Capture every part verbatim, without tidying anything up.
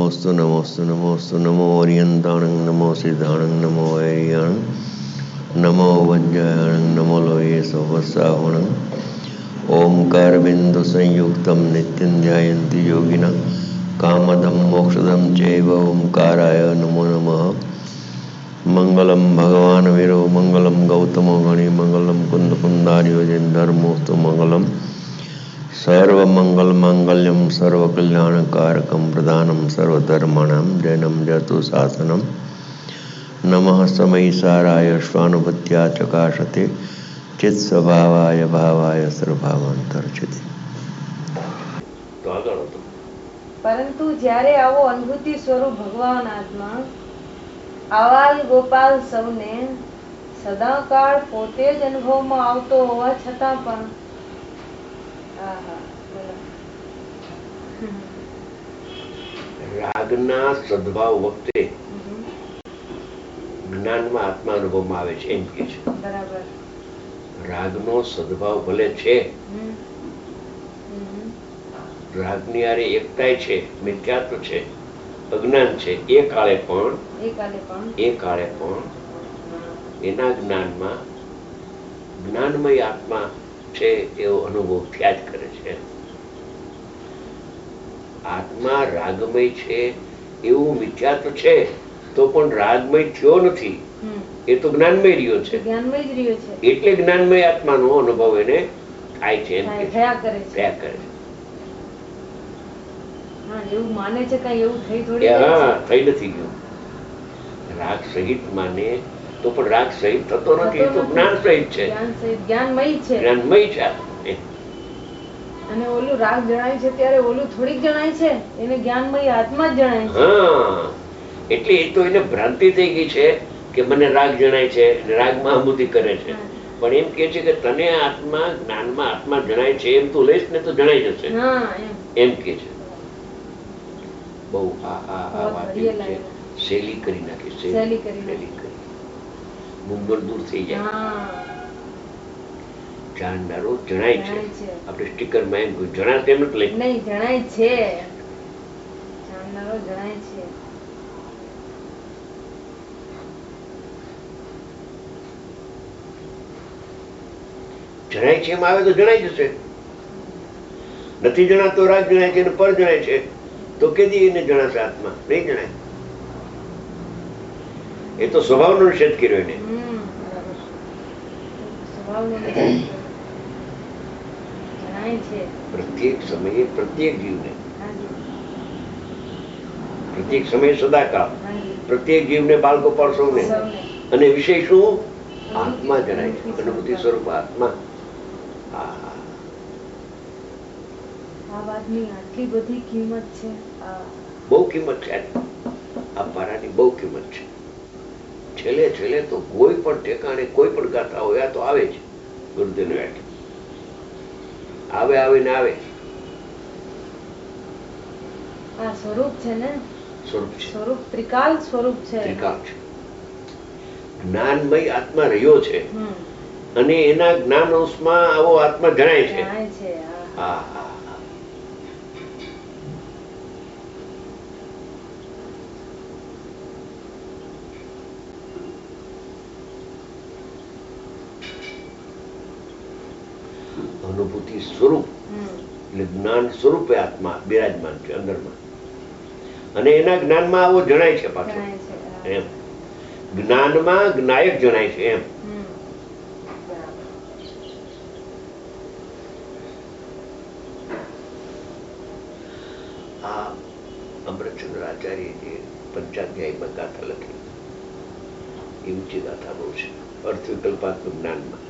नमोस्तु नमोस्तु नमोस्तु नमो ओरियंताणं नमो सिद्धाणं नमो ऐरियाणं नमो वज्रायणं नमो लोये सोवसावणं ओंकार बिंदु संयुक्तं नित्यं ध्यायन्ति योगिनः कामदं मोक्षदं चैव ओंकाराय नमो नमः। मंगलम भगवान वीरो मंगलम गौतमो गणि मंगलम कुंद कुंदार्योजन धर्मोस्तु मंगलम सर्वमंगल मांगल्यम सर्वकल्याणकारकम प्रदानम सर्वधर्माणां जैनम जतु शासनम नमः समयिसाराय स्वानुभूत्या चकाशते चित्स्वभावाय भावाय सर्वभावांतर्चिते। પરંતુ જ્યારે આવો અનુભૂતિ સ્વરૂપ ભગવાન આત્મા આવાલ ગોપાલ સૌને સદાકાળ પોતે જ અનુભવમાં આવતો હોવા છતાં પણ રાગના સદભાવ વખતે જ્ઞાનમાં આત્મા અનુભવમાં આવે છે એમ કે છે. બરાબર. રાગનો સદભાવ ભલે છે, રાગની હારે એકતાય છે, મિથ્યાત્વ છે, અજ્ઞાન છે, એ કાળે પણ એ કાળે પણ એના જ્ઞાનમાં જ્ઞાનમય આત્મા છે એવો અનુભવ થયા જ કરે છે. આત્મા રાગમય છે એવું મિથ્યાત્વ છે તો પણ રાગમય થયો નથી, એ તો જ્ઞાનમય રહ્યો છે. એટલે જ્ઞાનમય આત્માનો અનુભવ એને થાય છે, એમ થયા કરે છે. એવું માને છે કઈ એવું થઈ થોડી હા થઈ નથી ગયું. રાગ સહિત માને તો પણ રાગ સહિત થતો નથી, તો જ્ઞાન સહિત છે, જ્ઞાનમય છે, જ્ઞાનમય છે. અને ઓલું રાગ જણાય છે ત્યારે ઓલું થોડીક જણાય છે, એને જ્ઞાનમય આત્મા જ જણાય છે. હા, એટલે એ તો એને ભ્રાંતિ થઈ ગઈ છે કે મને રાગ જણાય છે, રાગમાં અનુભૂતિ કરે છે. પણ એમ કે છે કે તને આત્મા જ્ઞાનમાં આત્મા જણાય છે એમ તું લઈશ ને તો જણાઈ જશે, એમ કે છે. બહુ આ આ આ વાત શૈલી કરી નાખી, શૈલી કરી મુંગળ દૂર થઈ જાય. જાણનારો જણાય છે. આપણે સ્ટીકર માં એમ કહ્યું જણાય તેમ નથી લઈ નહીં, જણાય છે, જાણનારો જણાય છે. જણાય છે એમ આવે તો જણાઈ જશે. નથી જણાતો રાગ જણાય છે, પર જણાય છે તો કેદી એને જણાશે આત્મા? નહીં જણાય. એ તો સ્વભાવનો નિષેધ કર્યો એને. પ્રત્યેક સમયે પ્રત્યેક જીવને પ્રત્યેક સમયે સદાકાળ પ્રત્યેક જીવને બાળગોપાળ સૌને અને વિષય શું? આત્મા જણાય છે, અનુભૂતિ સ્વરૂપ આત્મા. આ વાતની આટલી બધી કિંમત છે, બહુ કિંમત છે. આ પારાની બહુ કિંમત છે. છેલ્લે છેલ્લે તો કોઈ પણ ઠેકાણે કોઈ પણ ગાથા હોય તો આવે છે ગુરુદેવ વ્યાખ્યા. આવે આવે ને આવે. આ સ્વરૂપ છે ને, સ્વરૂપ છે, સ્વરૂપ ત્રિકાલ સ્વરૂપ છે, ત્રિકાલ છે. જ્ઞાનમય આત્મા રહ્યો છે અને એના જ્ઞાન અંશમાં આવો આત્મા જણાય છે. હા હા. અનુભૂતિ સ્વરૂપ એટલે જ્ઞાન સ્વરૂપે આત્મા બિરાજમાન છે અંદરમાં, અને એના જ્ઞાનમાં આવો જણાય છે પાછો. એમ જ્ઞાનમાં જ્ઞાયક જણાય છે. એમ આ અમૃતચંદ્ર આચાર્ય જે પંચાધ્યાયમાં ગાથા લખી એ ઊંચી ગાથા બહુ છે. અર્થ વિકલ્પાત્મક જ્ઞાનમાં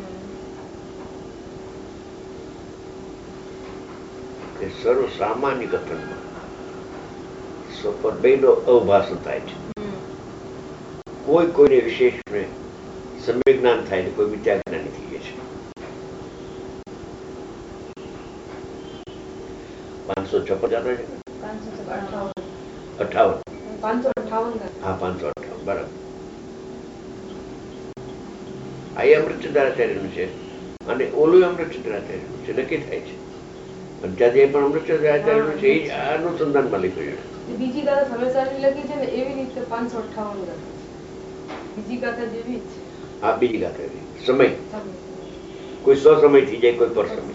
સર્વ સામાન્ય કથનમાં સ્વપર બેનો અવભાસ થાય છે. કોઈ કોઈને વિશેષ સમ્યક જ્ઞાન થાય ને કોઈ મિથ્યા જ્ઞાની થઈ જાય છે. પાંચસો છપ્પન જાતા છે, અઠાવન હા પાંચસો અઠાવન બરાબર. આ અમૃતચંદ્રાચાર્યનું છે અને ઓલું અમૃતચંદ્રાચાર્યનું છે, નક્કી થાય છે. અને ત્યાં જે પણ અમૃતસર આચાર્ય છે એ આ અનુસંધાનમાં લખ્યું છે. બીજી ગાથા સમયસારની લખી છે ને એવી રીતે પાંચસો અઠ્ઠાવન લખી છે. બીજી ગાથા જેવી જ છે. આ બીજી ગાથા એવી. સમય કોઈ સો સમય થઈ જાય, કોઈ પર સમય.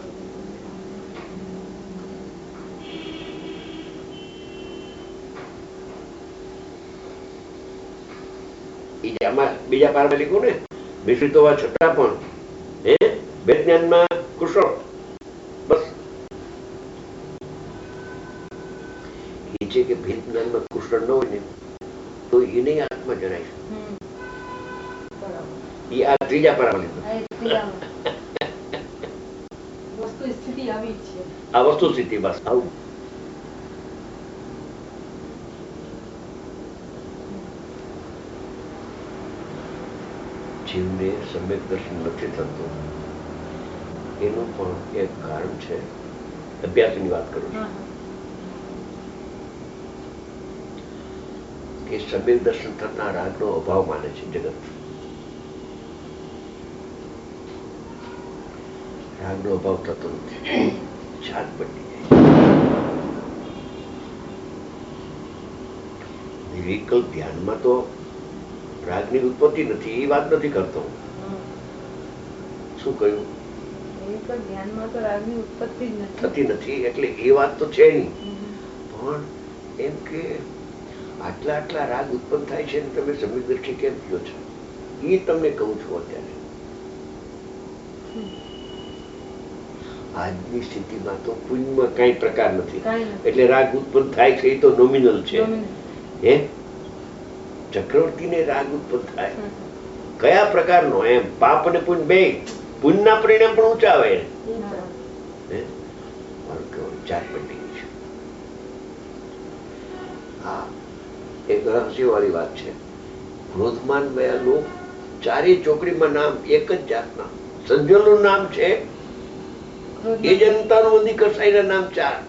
બીજા પારમાં લીધું ને મિશ્રિત હોવા છતાં પણ હે વેદ જ્ઞાનમાં કુશળ. બસ એ છે કે ભેદ જ્ઞાનમાં કુશળ ન હોય ને તો એને આત્મા જણાય છે. એ આ ત્રીજા પારમાં લીધું. વસ્તુ સ્થિતિ આવી છે. આ વસ્તુ સ્થિતિ બસ આવું. જીવને સમ્યક દર્શન નથી થતું એનું પણ એક કારણ છે. અભ્યાસની વાત કરું છું કે સમ્યક દર્શન થતા રાગનો અભાવ માને છે જગત. રાગનો અભાવ થતો નથી, જાત બની જાય. નિર્વિકલ્પ ધ્યાનમાં તો રાગની ઉત્પત્તિ નથી એ વાત નથી કરતો. શું કહ્યું? ધ્યાનમાં તો રાગની ઉત્પત્તિ જ થતી નથી એટલે એ વાત તો છે નહીં. પણ એમ કે આટલા આટલા રાગ ઉત્પન્ન થાય છે ને તમે સમ્યક દ્રષ્ટિ કેમ થયો છો એ તમને કહું છું. અત્યારે આજની સ્થિતિમાં તો કોઈમાં કઈ પ્રકાર નથી એટલે રાગ ઉત્પન્ન થાય છે એ તો નોમિનલ છે. હે ચક્રવર્તી ને રાગ ઉત્પન્ન થાય કયા પ્રકારનો? એમ પાપ અને પુણ્ય બે પુણ્યના પરિણામ પણ ઊંચા આવે. જાત બની ગઈ છે. હા એક રહસ્ય વાળી વાત છે. ક્રોધમાન વયાનું ચારે ચોકડીમાં નામ એક જ જાતના. સંજોલનું નામ છે એ જનતાનું મંદી કસાઈના નામ ચાર.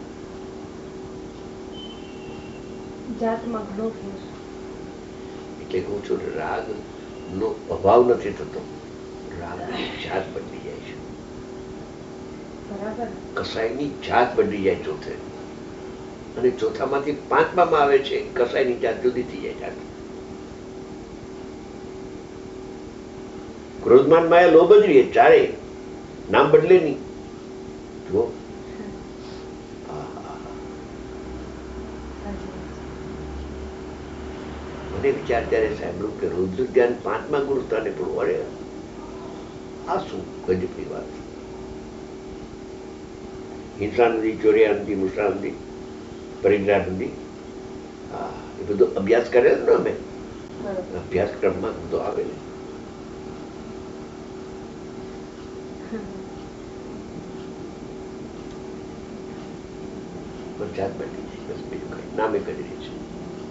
જાતમાં ઘણો ફેર. એટલે કહું છું રાગ નો અભાવ નથી થતો, રાગ જાત બદલી જાય છે. કસાઈની જાત બદલી જાય ચોથે, અને ચોથામાંથી પાંચમામાં આવે છે કસાઈની જાત જુદી થઈ જાય. જાત ક્રોધમાન માયા લોભ જ રહીએ ચારે, નામ બદલે નહીં. જુઓ મને વિચાર ત્યારે સાંભળ્યું કે રુદ્ર ધ્યાન પાંચમા ગુરુ સ્થાને પણ વળે. આ શું ગજબની વાત. હિંસા નદી, ચોર્યા નદી, મુસા નદી, પરિગ્રહ નદી, હા એ બધો અભ્યાસ કરેલો ને અમે. અભ્યાસક્રમમાં બધો આવે ને. જાત બની છે બસ, બીજું કઈ નામે કરી રહી છે.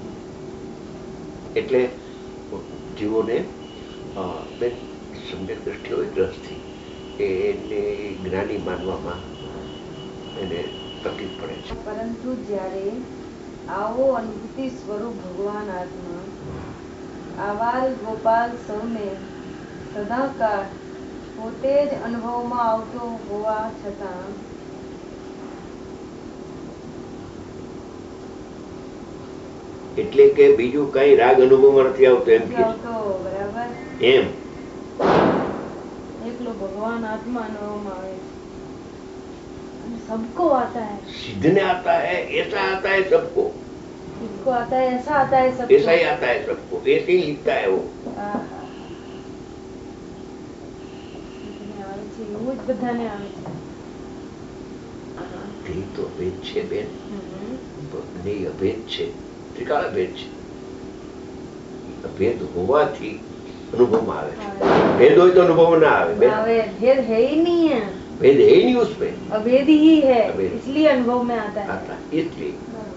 એટલે જીવોને સમ્યક દ્રષ્ટિ હોય દ્રષ્ટિ એને જ્ઞાની માનવામાં એને તકલીફ પડે છે. પરંતુ જ્યારે આવો અનુભૂતિ સ્વરૂપ ભગવાન આત્મા આવાલ ગોપાલ સૌને સદાકાળ પોતે જ અનુભવમાં આવતો હોવા છતાં એટલે કે બીજું કઈ રાગ અનુભવમાં નથી આવતો એમ કે બરાબર એમ એકલો ભગવાન आत्मा अनुभव में सबको आता है, सिद्धने आता है, ऐसा आता है सबको, इसको आता है, ऐसा आता है सबको, ऐसा ही आता है सबको, ऐसे ही लिखता है वो. એવું જ બધાને આવે છે. તે તો ભેદ છે બેન, ને અભેદ છે, ત્રિકાળ ભેદ છે. અભેદ હોવાથી અનુભવમાં આવે છે, भेद हो तो अनुभव ना आवे. भेद है ही नहीं है, भेद है ही नहीं उसमें, अभेद ही है, इसलिए अनुभव में आता है. आता इसलिए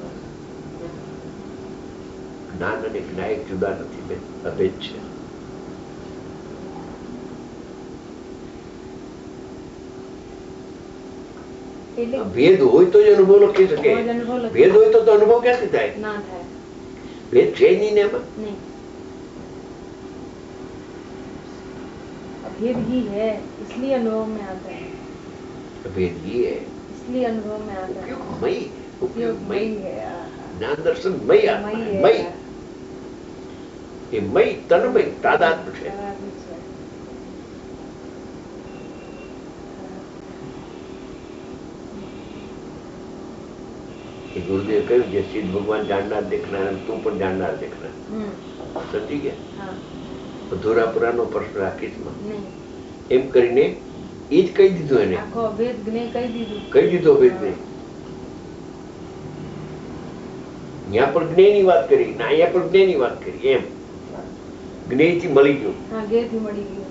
ज्ञान અને જ્ઞાયક જુદા નથી, અભેદ છે. भेद હોય તો જ અનુભવ લખી શકે. भेद હોય તો અનુભવ ક્યાંથી થાય? ના થાય. भेद છે જ નહીં ને એમાં. નહીં, भेद ही है इसलिए अनुभव में आता है. भेद ही है इसलिए अनुभव में आता है। उपयोगमय, उपयोगमय है। आहा। ज्ञान दर्शन मय आत्मा मय है, है। मय એ મય તન્મય તાદાત્મ્ય છે. તાદાત્મ્ય છે. એ ગુરુદેવ કહ્યું જે સિદ્ધ ભગવાન જાણનાર દેખનાર અને તું પણ જાણનાર દેખનાર. હમ. સમજી ગયા? હા. અધૂરાપુરાનો પ્રશ્ન રાખીશ માં નહીં. એમ કરીને એ જ કહી દીધું એને. આખો અભેદ જ્ઞેય કહી દીધું. કહી દીધો અભેદ જ્ઞેય. ત્યાં પણ જ્ઞેયની વાત કરી ને અહીંયા પણ જ્ઞેયની વાત કરી. એમ જ્ઞેયથી મળી ગયું. હા, જ્ઞેયથી મળી ગયું.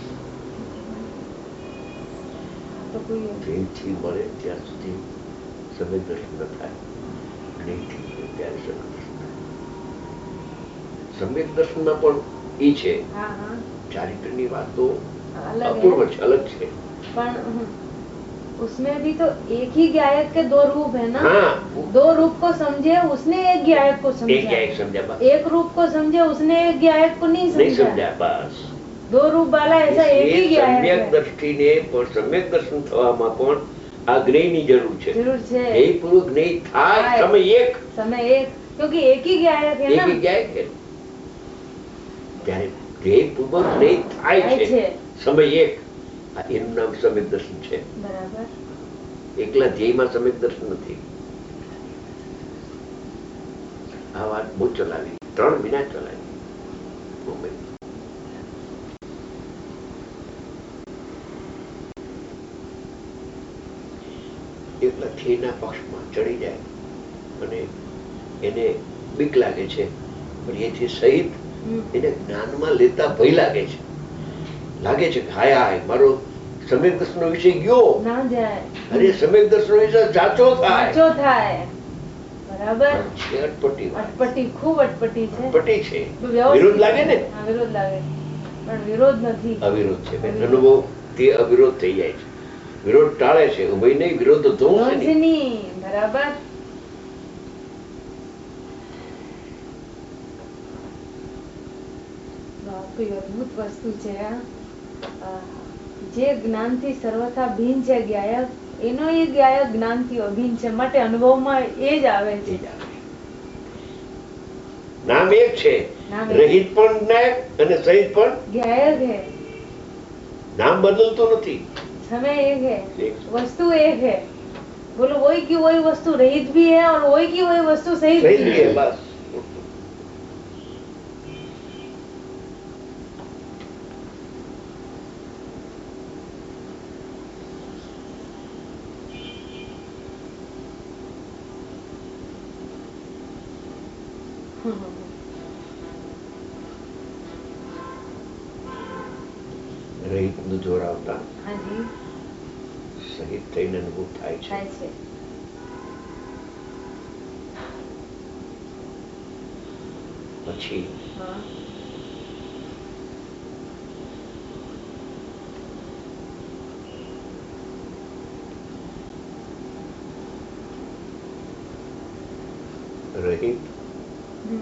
તો કોઈ જ્ઞેયથી મળે ત્યાં સુધી સમ્યક દર્શન ન થાય. જ્ઞેયથી મળે ત્યારે સમ્યક દર્શન થાય. સમ્યક દર્શનમાં પણ એ છે हाँ हाँ ચારિત્રની વાતો अलग अपूर्व है છે, અલग છે. पर उसमें भी तो एक ही गायक के दो रूप है ना. हाँ. दो रूप को समझे उसने एक गायक को समझा. એક ગાયક સમજ્યા બસ. एक रूप को समझे उसने एक गायक को नहीं નહીં समझा. સમજ્યા બસ. दो रूप वाला ऐसा एक ही इसलिए गायक સમ્યક है. દ્રષ્ટિને પણ સમ્યક દર્શન થવામાં પણ આ જ્ઞેયની જરૂર છે. जरूर છે. જ્ઞેય પૂર્વક જ્ઞેય થાય થાય. સમય એક. समय एक क्योंकि एक ही गायक है એક ना. જ ગાયક છે. ત્યારે જ્ઞેય પૂર્વક જ્ઞેય થાય થાય છે છે. સમય એક. આ એનું નામ સમ્યક દર્શન છે. बराबर. એકલા ધ્યેયમાં સમ્યક દર્શન નથી. આ વાત બહુ ચલાવી, ત્રણ મહિના ચલાવી મુંબઈ. એકલા ધ્યેયના પક્ષમાં ચડી જાય અને એને બીક લાગે છે, પણ એથી સહિત हम्म. એને જ્ઞાનમાં લેતા ભય લાગે છે. લાગે છે કે હાય હાય મારો સમ્યક દર્શનનો વિષય ગયો. ना जाए. અરે સમ્યક દર્શનનો વિષય જાચો થાય. સાચો થાય. બરાબર. છે અટપટી વાત. અટપટી ખૂબ અટપટી છે. અટપટી છે. વ્યવસ્થિત. વિરોધ લાગે ને? હા, વિરોધ લાગે પણ વિરોધ નથી. અવિરોધ છે બેન. અનુભવ તે અવિરોધ થઈ જાય છે. વિરોધ ટાળે છે, ઉભય નહીં, વિરોધ તો ધ્વંસ છે નહીં. ધ્વંસની. બરાબર. બાપરે, અદભુત વસ્તુ છે આ. આહા. જે જ્ઞાનથી સર્વથા ભિન્ન છે ગાયક, એનો એ ગાયક જ્ઞાનથી અભિન્ન છે, માટે અનુભવમાં એ જ આવે એ છે. જ આવે. નામ એક છે, નામ એક. રહિત પણ નાયક અને સહિત પણ गायक है, નામ બદલતું નથી. समय एक है, એક. वस्तु एक है. बोलो वही की वही वस्तु रहित भी है और वही की वही वस्तु सहित સહિત भी છે है. બસ. રહિતનું જોર આવતા हाँ जी, સહિત થઈને અનુભવ થાય છે. થાય છે. પછી हाँ. રહિત हम्म.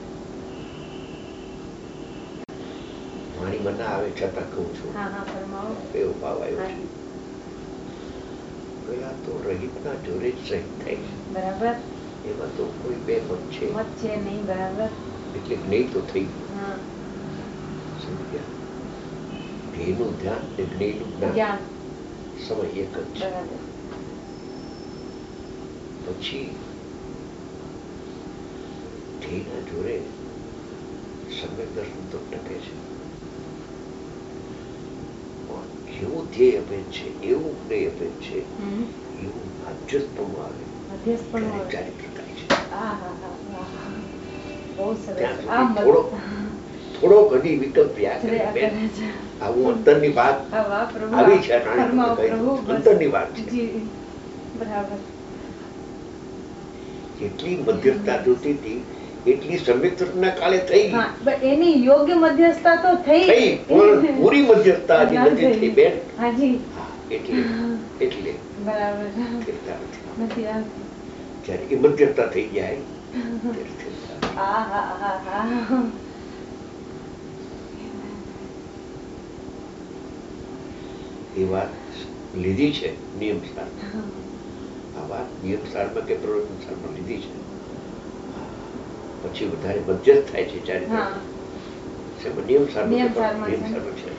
વાણી મને આવે છતાં કહું છું, हाँ हाँ फरमाओ. એવો ભાવ આવ્યો हाँ છે. जी, ગયા તો રહિતના જોરે જ સહિત થાય છે. बराबर. એમાં તો કોઈ બે મત છે, मत છે નહીં. बराबर. એટલે જ્ઞેય તો થઈ ગયું. हाँ. સમજ્યા? ધ્યેયનું ધ્યાન ને જ્ઞેયનું જ્ઞાન ज्ञान. સમય એક જ છે. बराबर. પછી ધ્યેયના જોરે સમ્યક દર્શન તો ટકે છે. પણ જેવું ધ્યેય અભેદ છે, એવું જ્ઞેય અભેદ છે, हम्म. એવું મધ્યસ્થપણું આવે મધ્યસ્થપણું ત્યારે આવે. ચારિત્ર થાય છે. આ હા હા વાહ. બહુ સરસ. ત્યાં સુધી આ થોડો થોડોક હજી વિકલ્પ રહ્યા કરે મત- બેન. કરે છે. આવું અંતરની વાત હા, વાહ પ્રભુ. આવી છે રાણી ફરમાવો કહી પ્રભુ, દીધું. બસ. અંતરની વાત છે. જી, બરાબર. જેટલી મધ્યસ્થતા જોતી હતી એટલી સમ્યક દર્શનના કાળે થઈ ગઈ. હા, but એની યોગ્ય મધ્યસ્થતા તો થઈ. થઈ પણ પૂરી મધ્યસ્થતા હજી ના નથી થઈ. થઈ બેન. હાજી, હા, એટલે એટલે બરાબર. સ્થિરતા નથી. નથી આવતી. જ્યારે એ મધ્યસ્થતા થઈ જાય ત્યારે સ્થિરતા આવે. આ હા હા હા. એ વાત લીધી છે નિયમ સાથે. આ વાત નિયમ સારમાં કે પ્રવચન સારમાં લીધી છે. પછી વધારે મધ્યસ્થ થાય છે ચારિત્ર નિયમ સારમાં નિયમ સારમાં છે.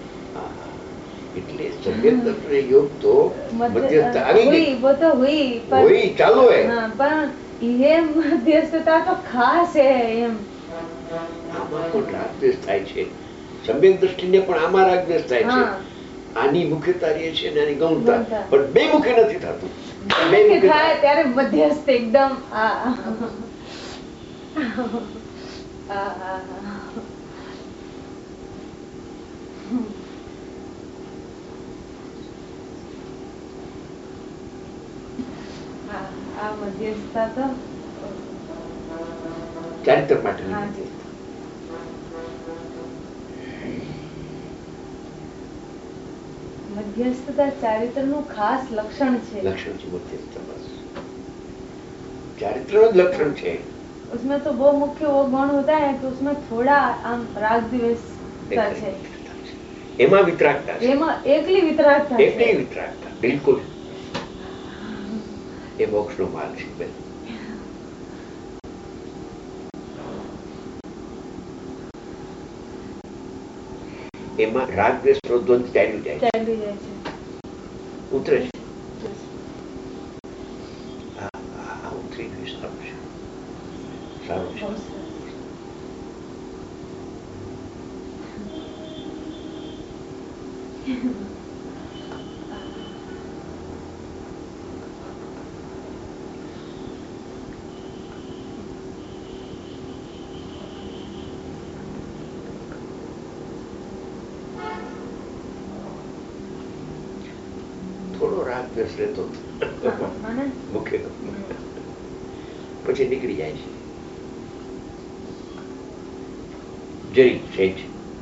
એટલે સમ્યક દર્શન યોગ તો મધ્યસ્થ આવી ગઈ, वो तो हुई पर वही चालू है. हाँ, पर ये मध्यस्थता तो खास है एम આમાં પણ રાગદ્વેષ થાય છે. સમ્યક દ્રષ્ટિને પણ આમાં રાગદ્વેષ થાય છે. આની મુખ્યતા રહે છે અને આની ગૌણતા, પણ બે મુખે નથી થતું. બે મુખે થાય ત્યારે મધ્યસ્થ એકદમ આ આ મધ્યસ્થતા તો ચારિત્ર માટે मध्यस्थता चारित्र નું ખાસ લક્ષણ છે. લક્ષણ છે મધ્યસ્થતા, બસ ચારિત્ર નું લક્ષણ છે. उसमें तो वो मुख्य वो गुण होता है कि उसमें थोड़ा आम राग द्वेषता है. एमा वितरागता है. एमा एकली वितरागता है. एकली वितरागता बिल्कुल એ મોક્ષનો માર્ગ છે. બેન એમાં રાગ દ્વેષ નો દ્વંદ ચાલ્યું જાય ચાલ્યું જાય છે, ઉતરે છે. આ ઉતરી ગયું. સારું છે, સારું છે. થોડો રાગ દ્વેષ રહેતો મુખ્ય પછી નીકળી જાય છે. જરી સહેજ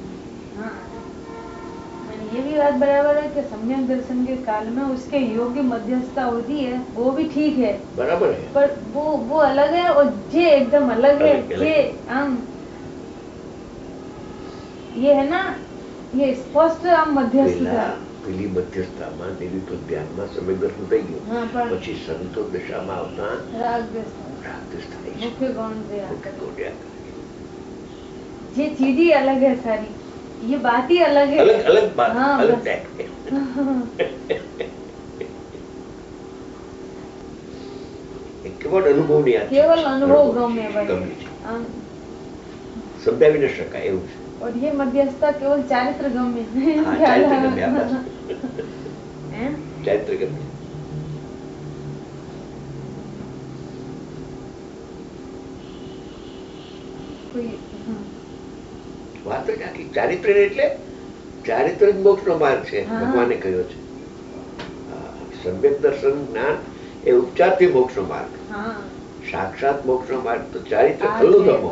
ये भी बात बराबर है कि सम्यक दर्शन के काल में उसके योग्य मध्यस्थता होती है, वो भी ठीक है, बराबर है, पर वो वो अलग है और ये एकदम अलग है. ये हम ये है ना, ये स्पष्ट हम मध्यस्थता પેલી મધ્યસ્થામાં નિરૂપક ધ્યાનમાં સમ્યક દર્શન થઈ ગયું. પછી સંતો દશામાં આવતા રાગ દ્વેષ થાય છે. मुख्य गुण से મુખ્ય ગુણ ये चीज ही अलग है सारी, ये बात ही अलग है. अलग अलग बात, हाँ, अलग टाइप है. केवल अनुभव नहीं आता, केवल अनुभव गम्य गम्य છે, સમજાવી ન શકાય એવું છે. और ये मध्यस्थता केवल चारित्र गम्य है. हाँ, चारित्र गम्य है, बस. हैं? ચારિત્ર ગમ્ય. कोई વાત જ આખી ચારિત્ર એટલે ચારિત્ર જ મોક્ષનો માર્ગ છે. ભગવાને કહ્યો છે સમ્યક દર્શન જ્ઞાન એ ઉપચારથી મોક્ષનો માર્ગ. સાક્ષાત મોક્ષનો માર્ગ તો ચારિત્ર ખલ્લું ધર્મો.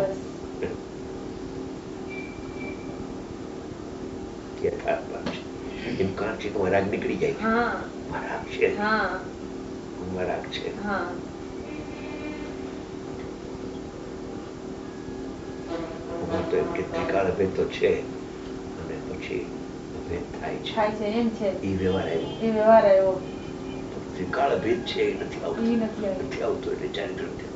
યથાર્થ વાત છે. એમ કારણ છે કે રાગ નીકળી જાય છે. રાગ છે, રાગ છે. તો એમ કે ત્રિકાળ ભેદ તો છે અને પછી ભેદ થાય છે, એમ છે. એ વ્યવહાર આવ્યો, એ વ્યવહાર આવ્યો. ત્રિકાળ ભેદ છે એ નથી આવતો, નથી આવતો એટલે ચારિત્ર નથી.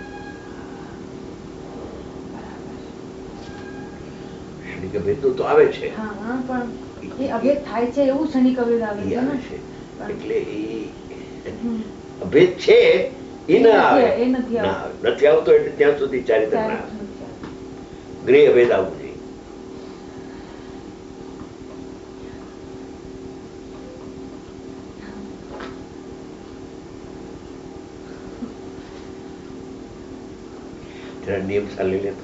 ક્ષણિક ભેદ તો આવે છે, પણ એ અભેદ થાય છે એવું ક્ષણિક અભેદ આવે છે. એટલે એ અભેદ છે એ ના આવે, નથી આવતો એટલે ત્યાં સુધી ચારિત્ર ના આવે. ગ્રે અભેદ આવવું જોઈએ. જરા નિયમ ચાલી લેતો.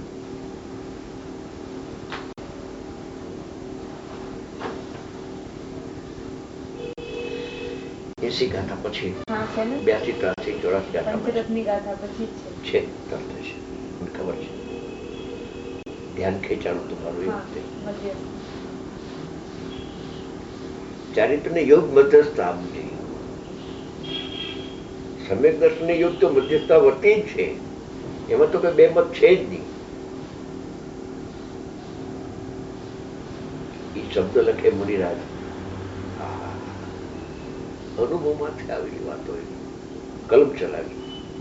એસી ગાથા પછી બ્યાસી ત્રાસી ચોરાસી ગાથા પછી છે. તરત છે, મને ખબર છે. ધ્યાન ખેંચાણું તમારું એ વખતે. ચારિત્ર ને યોગ મધ્યસ્થતા આપવું જોઈએ. સમ્યક દર્શન યોગ તો મધ્યસ્થતા વર્તી જ છે, એમાં તો કઈ બે મત છે જ નહીં. એ શબ્દ લખે મુનિરાજ, અનુભવમાંથી આવેલી વાતો. કલમ ચલાવી.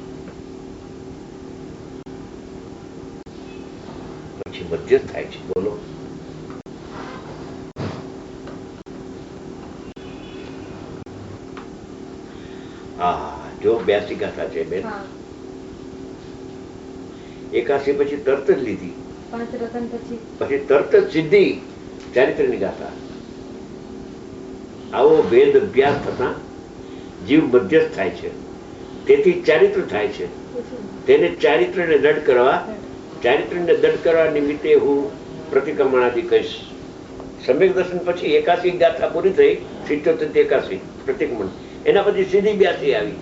પછી મધ્યસ્થ થાય છે. બોલો. હા, જો બ્યાસી ગાથા છે બેન. હા. એકાસી પછી તરત જ લીધી, પાંચ રતન પછી પછી તરત જ સીધી ચારિત્રની ગાથા. આવો ભેદ અભ્યાસ થતા જીવ મધ્યસ્થ થાય છે, તેથી ચારિત્ર થાય છે. તેને ચારિત્રને દઢ કરવા, ચારિત્રને દઢ કરવા નિમિત્તે હું પ્રતિક્રમણાદિ કહીશ. સમ્યક દર્શન પછી એકાસી ગાથા પૂરી થઈ, સિત્યોતેર એકાસી પ્રતિક્રમણ. એના પછી સીધી બ્યાસી આવી.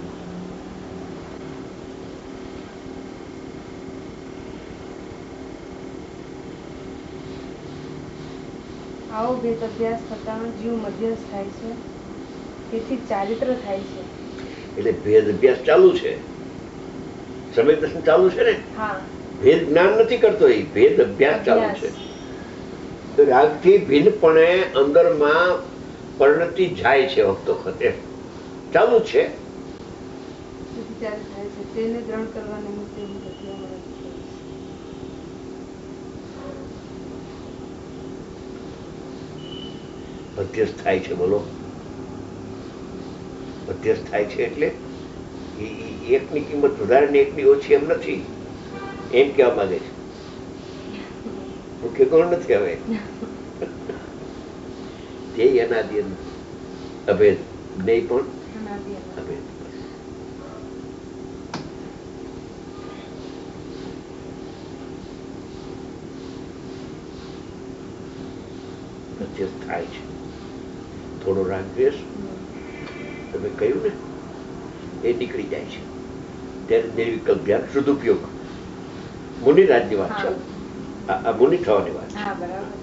આવો ભેદ અભ્યાસ થતા જીવ મધ્યસ્થ થાય છે, તેથી ચારિત્ર થાય છે. એટલે ભેદ અભ્યાસ ચાલુ છે, સમ્યક દર્શન ચાલુ છે ને. હા. ભેદ જ્ઞાન નથી કરતો, એ ભેદ અભ્યાસ ચાલુ છે. રાગથી ભિન્નપણે અંદરમાં પરિણતિ જાય છે, વખતો વખતે ચાલુ છે. તેથી ચારિત્ર થાય છે, તેને ગ્રહણ કરવા નિમિત્તે હું પ્રતિક્રમણાદિ કહીશ. મધ્યસ્થ થાય છે. બોલો. મધ્યસ્થ થાય છે એટલે એકની કિંમત વધારે ને એકની ઓછી એમ નથી, એમ કહેવા માંગે છે. મુખ્ય કોણ નથી હવે તે અનાદિ અભેદ, જ્ઞેય પણ અભેદ. મધ્યસ્થ થાય છે. થોડો રાગ દ્વેષ તમે કહ્યું ને એ નીકળી જાય છે, ત્યારે નિર્વિકલ્પ ધ્યાન, સદુપયોગ. મુનિરાજની વાત છે, આ મુનિ થવાની વાત છે.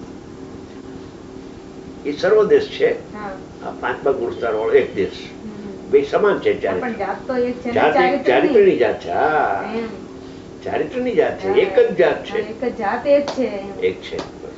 એ સર્વદેશ છે. આ પાંચમા ગુણસ્થાન વાળો એક દેશ, બે સમાન છે. ચારિત્રની જાત છે. હા, ચારિત્રની જાત છે, એક જ જાત છે, એક જ જાત, એક છે, એક છે.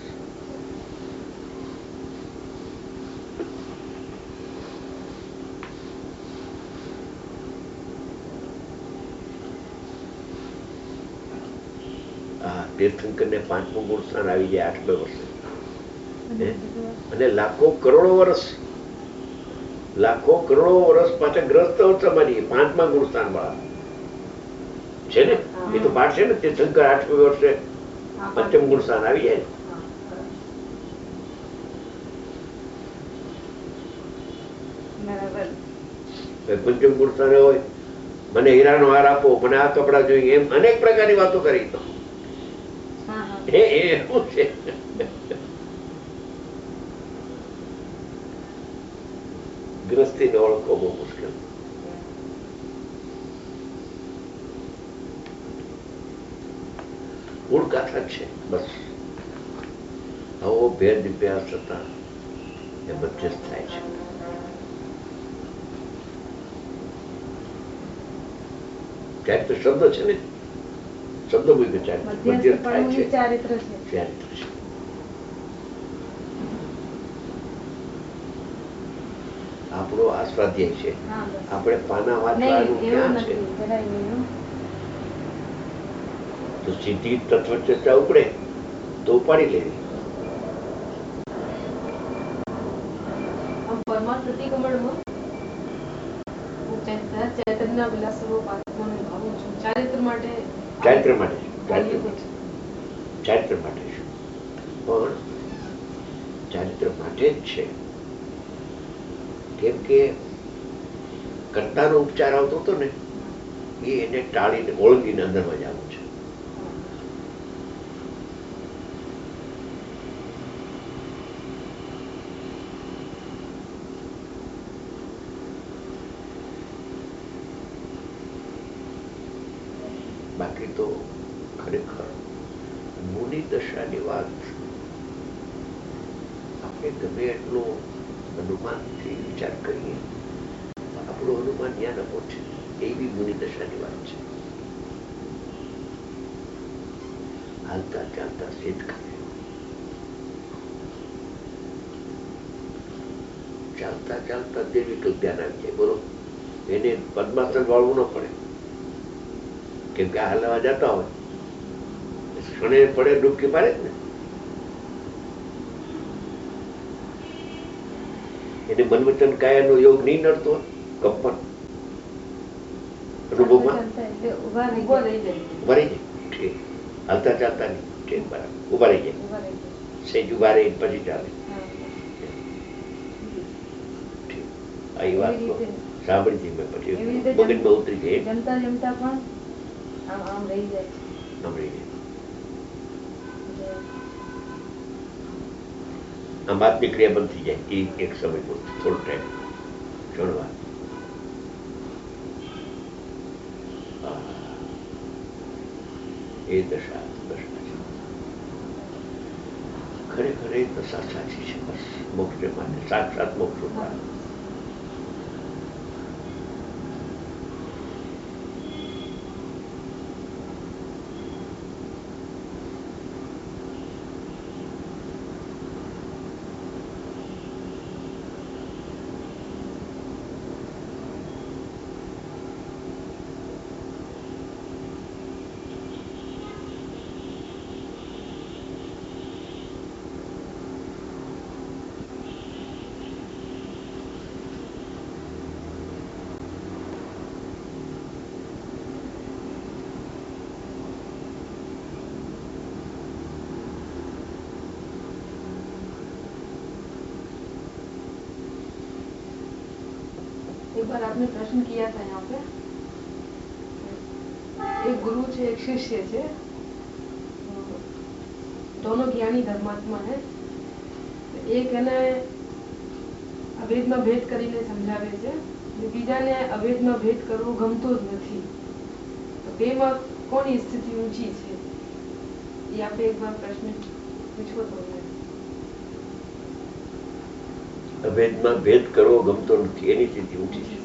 તીર્થંકર ને પાંચમું ગુણ સ્થાન આવી જાય આઠ બે વર્ષે, અને લાખો કરોડો વર્ષ લાખો કરોડો વર્ષ પાછા ગ્રસ્ત તમારી પાંચમા ગુણ સ્થાન વાળા છે ને. એ તો પાઠ છે ને, તીર્થંકર આઠ વર્ષે પંચમ ગુણ સ્થાન આવી જાય. પંચમ ગુણ સ્થાને હોય, મને હીરાનો હાર આપો, મને આ કપડા જોઈએ, એમ અનેક પ્રકારની વાતો કરી. તો એવું છે. ગ્રસ્તીને ઓળખવો બહુ મુશ્કેલ. મૂળ ગાથા છે બસ. આવો ભેદ અભ્યાસ થતા એ મધ્યસ્થ થાય છે. ત્યારે તો શબ્દ છે ને, શબ્દ મધ્યસ્થ થાય છે, ચારિત્ર છે. આપણો આ સ્વાધ્યાય છે, આપણે પાના વાંચવાનું ક્યાં છે. તો સીધી તત્વ ચર્ચા ઉપડે તો ઉપાડી લેવી. ચારિત્ર માટે ચારિત્ર માટે ચારિત્ર માટે પણ ચારિત્ર માટે જ છે, કેમ કે કર્તાનો ઉપચાર આવતો હતો ને, એ એને ટાળીને ઓળંગીને અંદરમાં જ આવું છે. બાકી તો ખરેખર મુનિ દશાની વાત આપણે ગમે એટલો અનુમાનથી વિચાર કરીએ, આપણું અનુમાન ત્યાં ન પહોંચે, એવી મુનિ દશાની વાત છે. હાલતા ચાલતા સિદ્ધ કરે, ચાલતા ચાલતા દેવી કલ્યાણ આવી જાય. બોલો. એને પદ્માસન વાળવું ન પડે, કેમ કે આ હલાવા જતા હોય ક્ષણે પડે ડૂબકી મારે જ ને. એને મન વચન કાયાનો યોગ નહીં નડતો, કંપન અનુભવમાં ઉભા રહી ઉભા રહી જાય. ઠીક, હાલતા ચાલતા નહીં. ઠીક, બરાબર. ઉભા રહી જાય, સહેજ ઉભા રહી પછી ચાલે. ઠીક, આ વાત સાંભળી હતી મેં, પછી મગજમાં ઉતરી જાય. જમતા જમતા પણ આમ આમ રહી જાય, આમ રહી જાય. આમ આત્મિક ક્રિયા બંધ થઈ જાય એ એક સમય પૂરતો, થોડો ટાઈમ, ક્ષણવાર. એ દશા દશા છે ખરેખર, એ દશા સાચી છે. બસ મોક્ષ માટે સાક્ષાત મોક્ષ ઉપાય. एक बार आपने प्रश्न किया था यहाँ पे, एक गुरु છે एक शिष्य છે, दोनों ज्ञानी धर्मात्मा है. એક એને અભેદમાં ભેદ કરીને સમજાવે છે, બીજાને અભેદમાં ભેદ કરવો ગમતો જ નથી. તો બેમાં કોની સ્થિતિ ઊંચી છે એ આપણે એક વાર પ્રશ્ન પૂછવો તો. અભેદમાં ભેદ કરવો ગમતો નથી એની સ્થિતિ ઊંચી છે.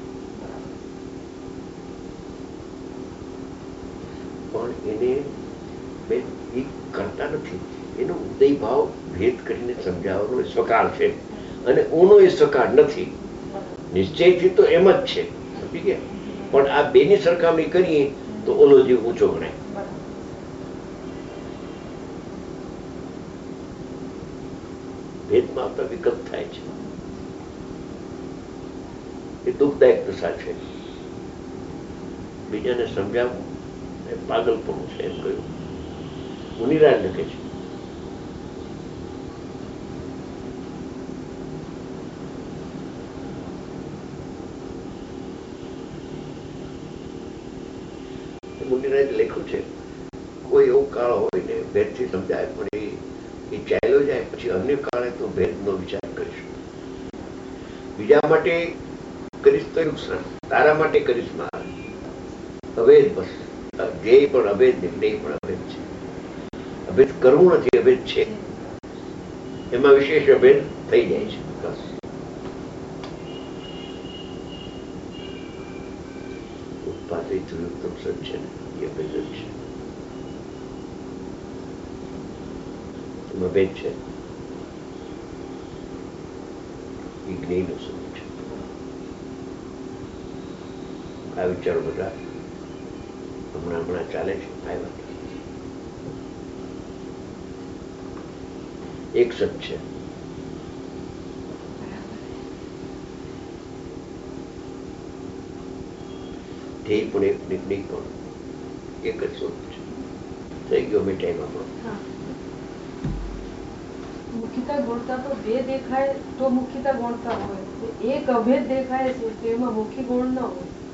પણ એને ભેદ એ કરતા નથી, એનો ઉદય ભાવ ભેદ કરીને સમજાવવાનો એ સ્વકાળ છે, અને ઊનો એ સ્વકાળ નથી. નિશ્ચયથી તો એમ જ છે, સમજી ગયા. પણ આ બેની સરખામણી કરીએ તો ઓલો જીવ ઊંચો ગણાય. ભેદમાં આવતા વિકલ્પ થાય છે, એ દુઃખદાયક દશા છે. બીજાને સમજાવવું એ પાગલપણું છે એમ કહ્યું. મુનિરાજ લખે છે, મુનિરાજ લખ્યું છે, કોઈ એવો કાળ હોય ને ભેદથી સમજાય પણ એ એ ચાલ્યો જાય પછી અન્ય કાળે તો ભેદનો વિચાર કરીશું. બીજા માટે કરીશ તો નુકસાન, તારા માટે કરીશ મારા. અભેદ બસ, ધ્યેય પણ અભેદ ને જ્ઞેય પણ અભેદ છે. અભેદ કરવું નથી, અભેદ છે, એમાં વિશેષ અભેદ થઈ જાય છે. બસ ઉત્પાદિત ઉત્તમ સત છે ને એ અભેદ જ છે. ભેદ છે એ જ્ઞેયનો સ્વરૂપ છે. આ વિચારો બધા હમણાં હમણાં ચાલે છે. આવ્યા એક સત છે. ધ્યેય પણ એક, નિર્ણય પણ એક જ સ્વરૂપ છે. થઈ ગયો મેં ટાઈમ આપણો. મુખ્યતા ગુણતા તો બે દેખાય તો મુખ્યતા ગુણતા હોય, એક અભેદ દેખાય છે તો એમાં મુખ્ય ગુણ ન હોય.